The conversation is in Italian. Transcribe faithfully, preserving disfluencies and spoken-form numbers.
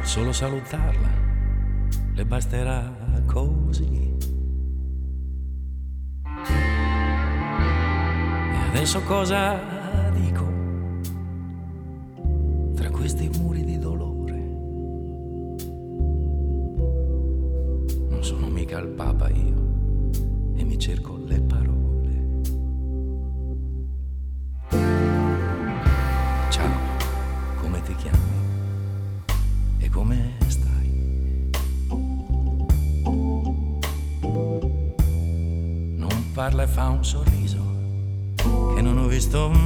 solo salutarla le basterà così. E adesso cosa dico tra questi muri di dolore? Non sono mica il Papa io e mi cerco le parole. Ciao, come ti chiami? E come stai? Non parla e fa un sorriso che non ho visto